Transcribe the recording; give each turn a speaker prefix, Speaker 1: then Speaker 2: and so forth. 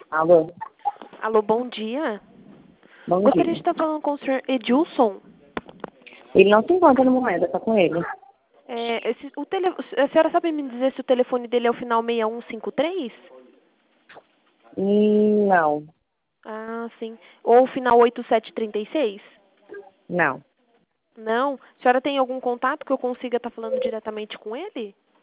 Speaker 1: Alô,
Speaker 2: Alô, bom dia.
Speaker 1: bom
Speaker 2: Gostaria de
Speaker 1: dia.
Speaker 2: estar falando com o senhor Edilson.
Speaker 1: Ele não se encontra no momento, só com ele.
Speaker 2: A senhora sabe me dizer se o telefone dele é o final 6153?
Speaker 1: Não,
Speaker 2: Ah, sim. Ou o final 8736?
Speaker 1: não.
Speaker 2: Não? A senhora tem algum contato que eu consiga estar falando diretamente com ele?